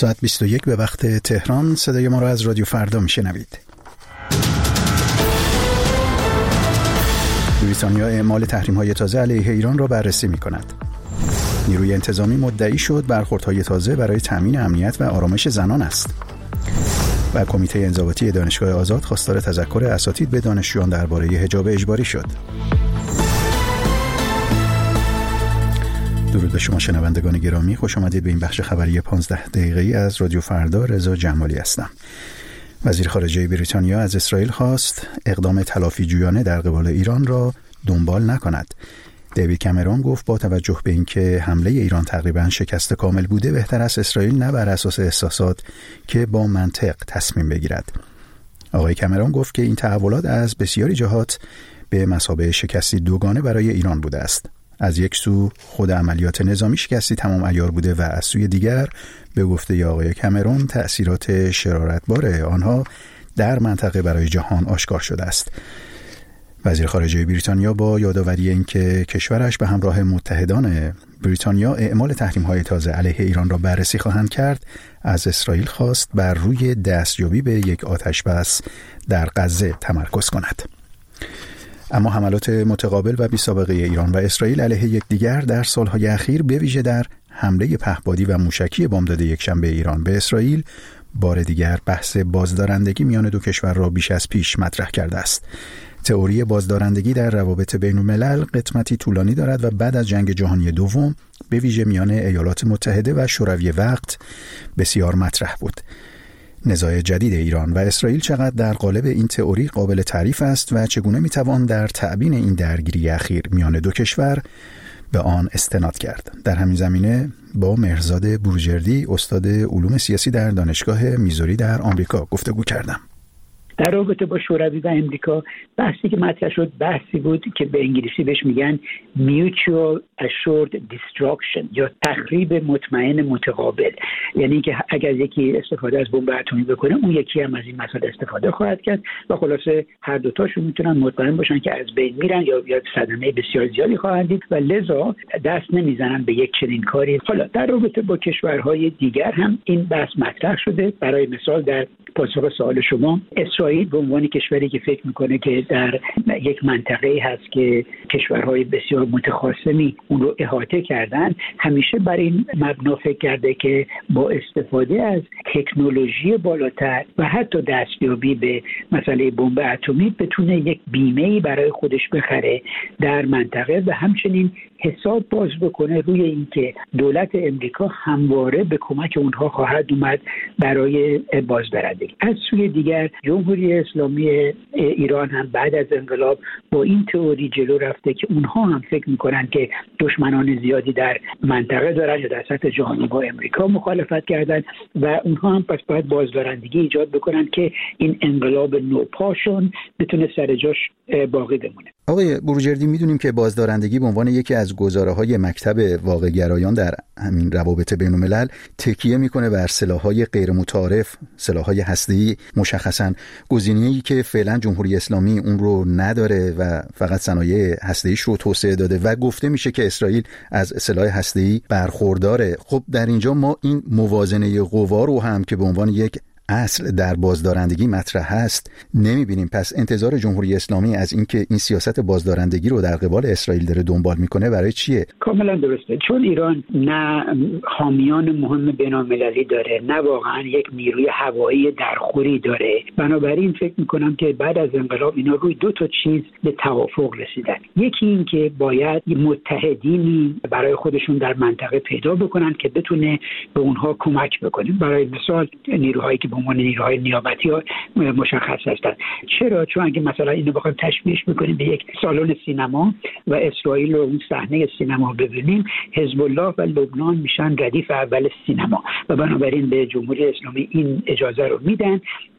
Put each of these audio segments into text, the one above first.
ساعت 21 به وقت تهران. صدای ما را از رادیو فردا میشنوید. بریتانیا اعمال تحریم‌های تازه علیه ایران را بررسی می‌کند. نیروی انتظامی مدعی شد برخوردهای تازه برای تامین امنیت و آرامش زنان است. و کمیته انضباطی دانشگاه آزاد خواستار تذکر اساتید به دانشجویان درباره حجاب اجباری شد. درود به شما شنوندگان گرامی، خوش آمدید به این بخش خبری 15 دقیقه‌ای از رادیو فردا. رضا جمالی هستم. وزیر خارجه بریتانیا از اسرائیل خواست اقدام تلافی‌جویانه در قبال ایران را دنبال نکند. دیوید کامرون گفت با توجه به اینکه حمله ایران تقریباً شکست کامل بوده، بهتر است اسرائیل نه بر اساس احساسات که با منطق تصمیم بگیرد. آقای کامرون گفت که این تحولات از بسیاری جهات به مثابه شکستی دوگانه برای ایران بوده است. از یک سو خود عملیات نظامی شکستی تمام عیار بوده و از سوی دیگر به گفته آقای کامرون تأثیرات شرارتبار آنها در منطقه برای جهان آشکار شده است. وزیر خارجه بریتانیا با یادآوری اینکه کشورش به همراه متحدان بریتانیا اعمال تحریم‌های تازه علیه ایران را بررسی خواهند کرد، از اسرائیل خواست بر روی دستیابی به یک آتش‌بس در غزه تمرکز کند. اما حملات متقابل و بی‌سابقه ایران و اسرائیل علیه یکدیگر در سالهای اخیر به ویژه در حمله پهپادی و موشکی بامداد یکشنبه ایران به اسرائیل بار دیگر بحث بازدارندگی میان دو کشور را بیش از پیش مطرح کرده است. تئوری بازدارندگی در روابط بین‌الملل قدمتی طولانی دارد و بعد از جنگ جهانی دوم به ویژه میان ایالات متحده و شوروی وقت بسیار مطرح بود. نزاع جدید ایران و اسرائیل چقدر در قالب این تئوری قابل تعریف است و چگونه میتوان در تأبین این درگیری اخیر میان دو کشور به آن استناد کرد. در همین زمینه با مهرزاد بروجردی، استاد علوم سیاسی در دانشگاه میزوری در آمریکا گفتگو کردم. در رابطه با شوروی و امریکا بحثی که مطرح شد بحثی بود که به انگلیسی بهش میگن mutual assured destruction یا تخریب مطمئن متقابل، یعنی که اگر یکی استفاده از بمب اتمی بکنه اون یکی هم از این مسائل استفاده خواهد کرد و خلاصه هر دو تاشون میتونن مطمئن باشن که از بین میرن یا صدمه بسیار زیادی خواهند دید و لذا دست نمیزنن به یک چنین کاری. حالا در رابطه با کشورهای دیگر هم این بحث مطرح شده. برای مثال در پاسخ سوال شما، اسرائیل به عنوان کشوری که فکر میکنه که در یک منطقه‌ای هست که کشورهای بسیار متخاصمی اون رو احاطه کردن، همیشه بر این مبنا فکر کرده که با استفاده از تکنولوژی بالاتر و حتی دستیابی به مسئله بمب اتمی بتونه یک بیمه‌ای برای خودش بخره در منطقه و همچنین حساب باز بکنه روی اینکه دولت امریکا همواره به کمک اونها خواهد اومد برای بازدارندگی. از سوی دیگر جمهوری اسلامی ایران هم بعد از انقلاب با این تئوری جلو رفته که اونها هم فکر میکنن که دشمنان زیادی در منطقه دارن یا در سطح جهانی با امریکا مخالفت کردن و اونها هم پس باید بازدارندگی ایجاد بکنن که این انقلاب نوپاشون بتونه سر جاش باقی بمونه. آقای بروجردی، میدونیم که بازدارندگی به عنوان یکی از گزاره‌های مکتب واقع‌گرایان در همین روابط بین‌الملل تکیه میکنه بر سلاح‌های غیر متعارف، سلاح‌های هسته‌ای، مشخصاً گزینه‌ای که فعلا جمهوری اسلامی اون رو نداره و فقط صنایع هسته‌ایش رو توسعه داده و گفته میشه که اسرائیل از سلاح هسته‌ای برخورداره. خب در اینجا ما این موازنه قوا رو هم که به عنوان یک اصل در بازدارندگی مطرح هست نمیبینیم. پس انتظار جمهوری اسلامی از اینکه این سیاست بازدارندگی رو در قبال اسرائیل داره دنبال میکنه برای چیه؟ کاملا درسته، چون ایران نه حامیان مهم بین‌المللی داره، نه واقعا یک نیروی هوایی درخوری داره. بنابراین فکر میکنم که بعد از انقلاب اینا روی دو تا چیز به توافق رسیدن. یکی این که باید متحدینی برای خودشون در منطقه پیدا بکنن که بتونه به اونها کمک بکنه. برای مثال نیروهایی که به عنوان نیروهای نیابتی ها مشخص هستند. چرا؟ چون اگه مثلا اینو بخوایم تشبیهش بکنیم به یک سالن سینما و اسرائیل رو اون صحنه سینما ببینیم، حزب الله و لبنان میشن ردیف اول سینما و بنابراین به جمهوری اسلامی این اجازه رو میدن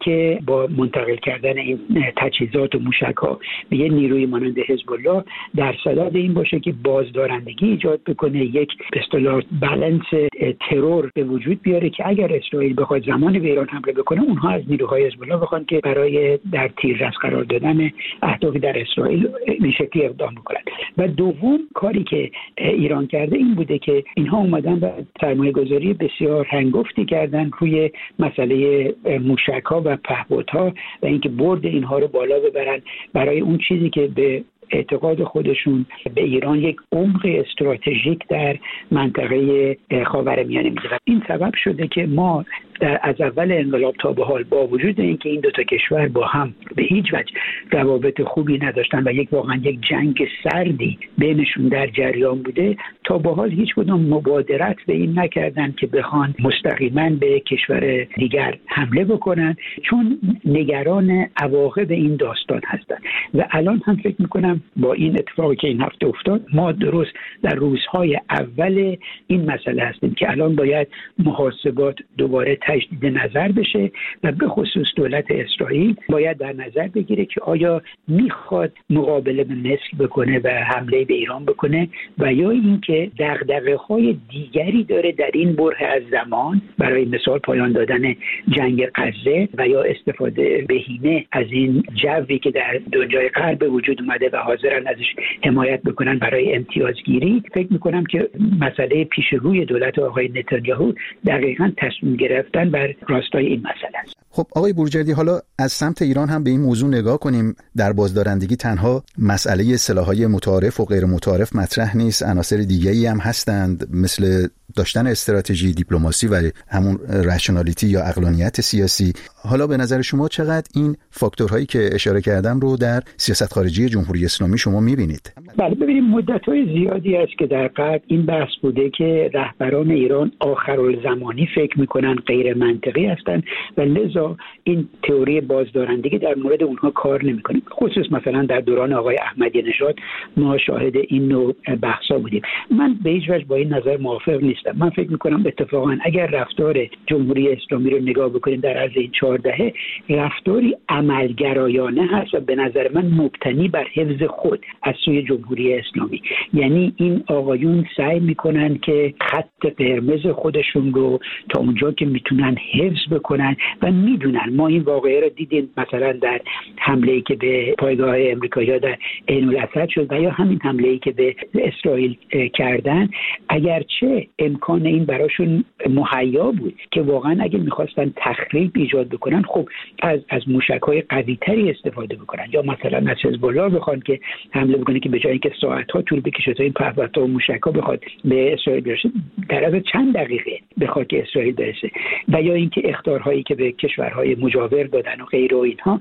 که با منتقل کردن این تجهیزات و موشک‌ها به یه نیروی مانند حزب الله در صدد این باشه که بازدارندگی ایجاد بکنه، یک به اصطلاح بالانس ترور به وجود بیاره که اگر اسرائیل بخواد زمانی به ایران حمله بکنه، اونها از نیروهای حزب الله بخوان که برای در تیررس قرار دادن اهدافی در اسرائیل این شکلی اقدام بکنن. و دوم کاری که ایران کرده این بوده که اینها اومدن و سرمایه‌گذاری بسیار هنگفتی کردن روی مسئله موشک‌ها و پهپادها و اینکه برد اینها رو بالا ببرن برای اون چیزی که به اعتقاد خودشون به ایران یک عمق استراتژیک در منطقه خاورمیانه میده. این سبب شده که ما از اول انقلاب تا به حال با وجود اینکه این دو تا کشور با هم به هیچ وجه روابط خوبی نداشتن و واقعا یک جنگ سردی بینشون در جریان بوده، تا به حال هیچ کدوم مبادرت به این نکردن که بخوان مستقیما به کشور دیگر حمله بکنن، چون نگران عواقب این داستان هستن. و الان هم فکر میکنم با این اتفاقی که این هفته افتاد، ما درست در روزهای اول این مسئله هستیم که الان باید محاسبات دوباره تجدید نظر بشه و به خصوص دولت اسرائیل باید در نظر بگیره که آیا میخواد مقابله به مصر بکنه و حمله به ایران بکنه و یا اینکه دغدغه‌های دیگری داره در این بره از زمان، برای مثال پایان دادن جنگ غزه و یا استفاده بهینه از این جوی که در دنیای غرب به وجود اومده و حاضرن ازش حمایت بکنن برای امتیازگیری. فکر میکنم که مسئله پیش روی دولت آقای نتانیاهو دقیقاً تصمیم گرفتن بر راستای این مسئله است. خب آقای بروجردی، حالا از سمت ایران هم به این موضوع نگاه کنیم. در بازدارندگی تنها مسئله سلاح‌های متعارف و غیر متعارف مطرح نیست، عناصر دیگه‌ای هم هستند، مثل داشتن استراتژی، دیپلماسی و همون رشنالیتی یا عقلانیت سیاسی. حالا به نظر شما چقدر این فاکتورهایی که اشاره کردم رو در سیاست خارجی جمهوری اسلامی شما می‌بینید؟ بله، ببینید مدت‌های زیادی است که در غرب این بحث بوده که رهبران ایران آخرالزمانی فکر می‌کنن غیر منطقی هستند و لذا این تئوری بازدارندگی در مورد اونها کار نمی‌کنه. خصوص مثلا در دوران آقای احمدی نژاد ما شاهد این نوع بحث‌ها بودیم. من به هیچ وجه با این نظر موافق نیستم. من فکر می‌کنم اتفاقا اگر رفتار جمهوری اسلامی رو نگاه بکنیم در عرض این 4 دهه، رفتاری عملگرایانه هست و به نظر من مبتنی بر حفظ خود از سوی جمهوری اسلامی. یعنی این آقایون سعی میکنن که خط قرمز خودشون رو تا اونجا که میتونن حفظ بکنن و میدونن. ما این واقعه رو دیدیم مثلا در حمله‌ای که به پایگاه امریکایی‌ها در عین الاسد شد و یا همین حمله‌ای که به اسرائیل کردن، اگرچه امکان این براشون مهیا بود که واقعا اگه میخواستن تخریب ایجاد بکنن، خب از موشک‌های قوی‌تری استفاده بکنن یا مثلا از حزب الله بخوان که حمله بکنه که به جای اینکه ساعت‌ها طول بکشه تا این پهپادها و موشک‌ها بخواد به اسرائیل برسه، در از چند دقیقه به خاک اسرائیل برسه، و یا اینکه اخطارهایی که به کشورهای مجاور دادن و غیره و اینها،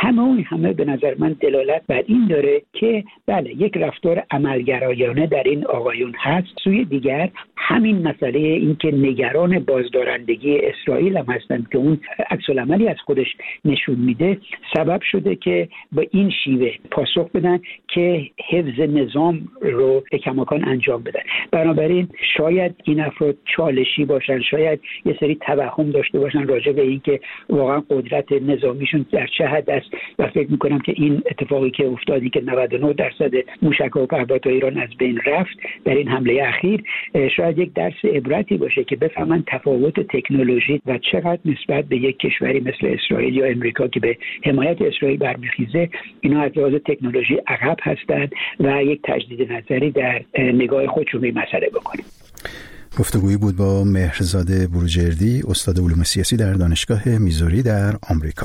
همه به نظر من دلالت بر این داره که بله یک رفتار عملگرایانه در این آقایون هست. سوی دیگر همین مسئله این که نگران بازدارندگی اسرائیل هم هستند که اون عکس العملی از خودش نشون میده، سبب شده که با این شیوه پاسخ بدن که حفظ نظام رو به کماکان انجام بدن. بنابراین شاید این افراد چالشی باشن، شاید یه سری توهم داشته باشن راجع به این که واقعا قدرت نظامیشون در چه حد است و فکر میکنم که این اتفاقی که افتادی که 99% موشک‌ها و پهپادهای ایران از بین رفت در این حمله اخیر، شاید یک درس عبرتی باشه که بفهمن تفاوت تکنولوژی و چقدر نسبت به یک کشوری مثل اسرائیل یا امریکا که به حمایت اسرائیل برمیخیزه، اینا از لحاظ تکنولوژی عقب هستند و یک تجدید نظری در نگاه خودشون به مسئله بکنیم. گفتگویی بود با مهرزاد بروجردی، استاد علوم سیاسی در دانشگاه میزوری در آمریکا.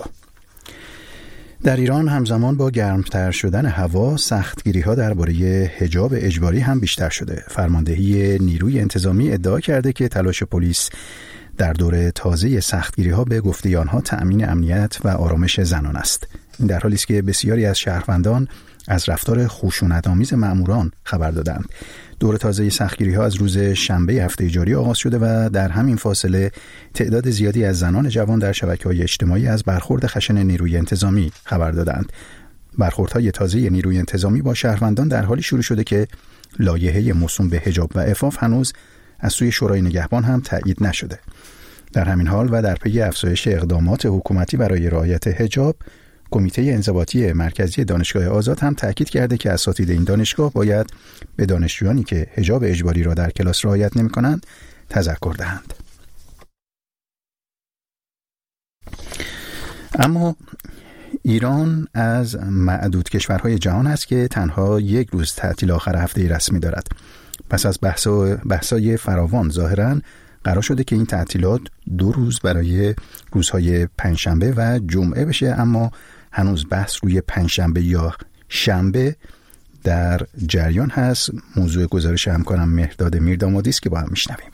در ایران همزمان با گرمتر شدن هوا، سختگیری‌ها درباره حجاب اجباری هم بیشتر شده. فرماندهی نیروی انتظامی ادعا کرده که تلاش پلیس در دوره تازه سختگیری‌ها به گفته آنها تأمین امنیت و آرامش زنان است. این در حالی است که بسیاری از شهروندان از رفتار خشونت‌آمیز مأموران خبر دادند. دور تازه سختگیری‌ها از روز شنبه هفته جاری آغاز شده و در همین فاصله تعداد زیادی از زنان جوان در شبکه‌های اجتماعی از برخورد خشن نیروی انتظامی خبر دادند. برخوردهای تازه نیروی انتظامی با شهروندان در حالی شروع شده که لایحه موسوم به حجاب و عفاف هنوز از سوی شورای نگهبان هم تایید نشده. در همین حال و در پی افزایش اقدامات حکومتی برای رعایت حجاب، کمیته انضباطی مرکزی دانشگاه آزاد هم تاکید کرده که اساتید این دانشگاه باید به دانشجویانی که حجاب اجباری را در کلاس رعایت نمی‌کنند تذکر دهند. اما ایران از معدود کشورهای جهان است که تنها یک روز تعطیل آخر هفته رسمی دارد. پس از بحث‌های فراوان ظاهراً قرار شده که این تعطیلات 2 روز برای روزهای پنجشنبه و جمعه بشه، اما هنوز بحث روی پنجشنبه یا شنبه در جریان هست. موضوع گزارش همکارم مهرداد میردامادی است که با هم میشنویم.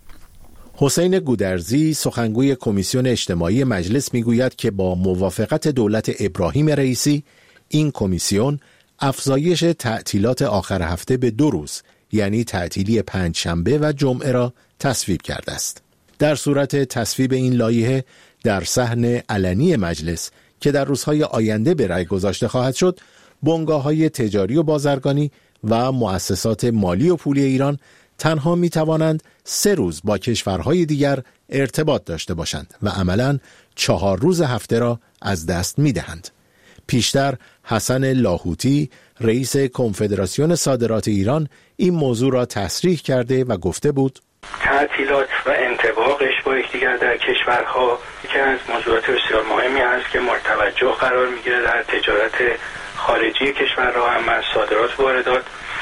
حسین گودرزی سخنگوی کمیسیون اجتماعی مجلس میگوید که با موافقت دولت ابراهیم رئیسی این کمیسیون افزایش تعطیلات آخر هفته به 2 روز یعنی تعطیلی پنجشنبه و جمعه را تصویب کرده است. در صورت تصویب این لایحه در صحن علنی مجلس که در روزهای آینده به رأی گذاشته خواهد شد، بنگاه‌های تجاری و بازرگانی و مؤسسات مالی و پولی ایران تنها می توانند 3 روز با کشورهای دیگر ارتباط داشته باشند و عملاً 4 روز هفته را از دست می دهند. پیشتر حسن لاهوتی رئیس کنفدراسیون صادرات ایران این موضوع را تصریح کرده و گفته بود تعطیلات و انطباقش با یکدیگر در کشورها یکی از موضوعات بسیار مهمی است که مورد توجه قرار میگیره در تجارت خارجی کشورها، هم از صادرات و واردات.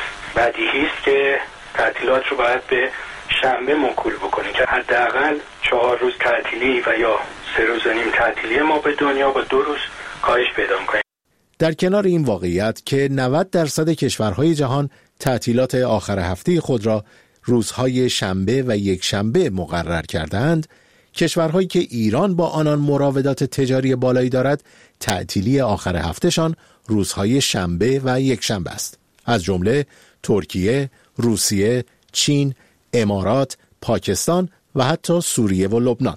بدیهی است که تعطیلات رو باید به شنبه موکول بکنیم که حداقل 4 روز تعطیلی و یا 3 روز و نیم تعطیلی ما به دنیا با 2 روز کاهش پیدا می‌کنیم. در کنار این واقعیت که 90% کشورهای جهان تعطیلات آخر هفته خود را روزهای شنبه و یک شنبه مقرر کردند، کشورهایی که ایران با آنان مراودات تجاری بالایی دارد تعطیلی آخر هفتهشان روزهای شنبه و یک شنبه است، از جمله ترکیه، روسیه، چین، امارات، پاکستان و حتی سوریه و لبنان.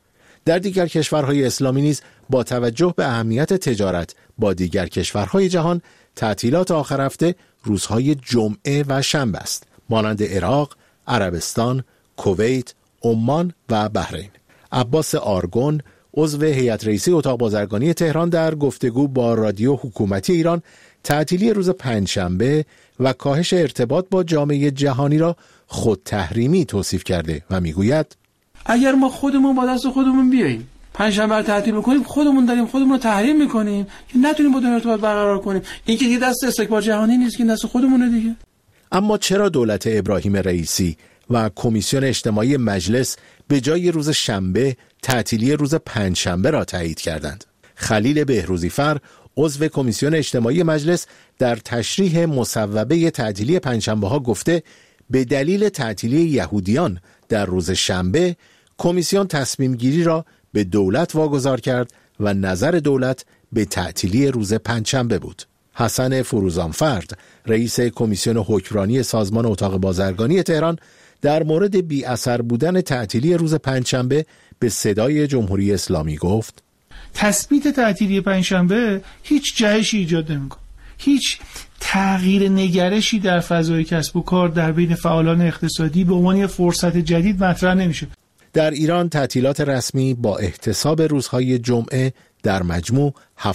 در دیگر کشورهای اسلامی نیز با توجه به اهمیت تجارت با دیگر کشورهای جهان تعطیلات آخر هفته روزهای جمعه و شنبه است، مانند عراق، عربستان، کویت، عمان و بحرین. عباس آرگون عضو هیئت رئیسه اتاق بازرگانی تهران در گفتگو با رادیو حکومتی ایران تعطیلی روز پنجشنبه و کاهش ارتباط با جامعه جهانی را خود تحریمی توصیف کرده و میگوید اگر ما خودمون با دست خودمون بیاییم پنجشنبه رو تعطیل بکنیم، خودمون داریم خودمون رو تحریم میکنیم که نتونیم با دنیا ارتباط برقرار کنیم. این که دست استکبار جهانی نیست، که دست خودمونه دیگه. اما چرا دولت ابراهیم رئیسی و کمیسیون اجتماعی مجلس به جای روز شنبه تعطیلی روز پنجشنبه را تایید کردند؟ خلیل بهروزیفر عضو کمیسیون اجتماعی مجلس در تشریح مصوبه تعطیلی پنجشنبه ها گفته به دلیل تعطیلی یهودیان در روز شنبه کمیسیون تصمیم گیری را به دولت واگذار کرد و نظر دولت به تعطیلی روز پنجشنبه بود. حسن فروزانفرد رئیس کمیسیون حکمرانی سازمان اتاق بازرگانی تهران در مورد بی اثر بودن تعطیلی روز پنجشنبه به صدای جمهوری اسلامی گفت تثبیت تعطیلی پنجشنبه هیچ جهشی ایجاد نمی‌کنه، هیچ تغییر نگرشی در فضای کسب و کار در بین فعالان اقتصادی به عنوان فرصت جدید مطرح نمیشه. در ایران تعطیلات رسمی با احتساب روزهای جمعه در مجموع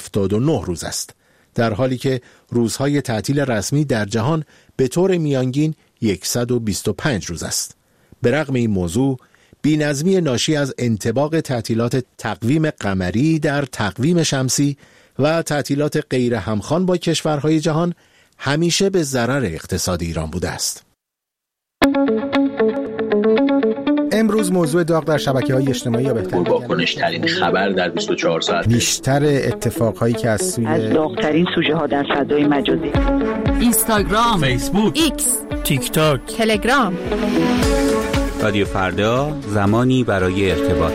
79 روز است، در حالی که روزهای تعطیل رسمی در جهان به طور میانگین 125 روز است. به رغم این موضوع، بی‌نظمی ناشی از انطباق تعطیلات تقویم قمری در تقویم شمسی و تعطیلات غیر همخوان با کشورهای جهان همیشه به ضرر اقتصاد ایران بوده است. امروز موضوع داغ در شبکه‌های اجتماعی یا بهتر واکنش‌ترین خبر در 24 ساعت، بیشتر اتفاقهایی که از داغ‌ترین سوژه‌ها در فضای مجازی، اینستاگرام، فیسبوک، ایکس، تیک تاک، تلگرام. رادیو فردا، زمانی برای ارتباط.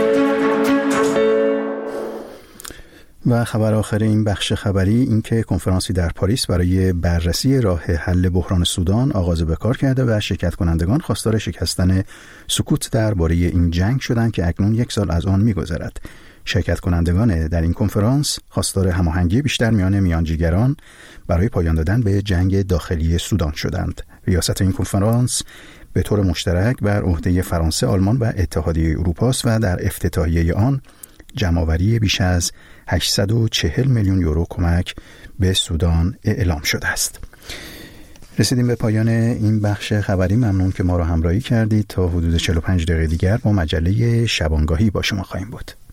و خبر آخر این بخش خبری این که کنفرانسی در پاریس برای بررسی راه حل بحران سودان آغاز به کار کرده و شرکت کنندگان خواستار شکستن سکوت درباره این جنگ شدند که اکنون 1 سال از آن می‌گذرد. شرکت کنندگان در این کنفرانس خواستار هماهنگی بیشتر میان میانجیگران برای پایان دادن به جنگ داخلی سودان شدند. ریاست این کنفرانس به طور مشترک بر عهده فرانسه، آلمان و اتحادیه اروپا است و در افتتاحیه آن جمع‌آوری بیش از 840 میلیون یورو کمک به سودان اعلام شده است. رسیدیم به پایان این بخش خبری. ممنون که ما را همراهی کردید. تا حدود 45 دقیقه دیگر با مجله شبانگاهی با شما خواهیم بود.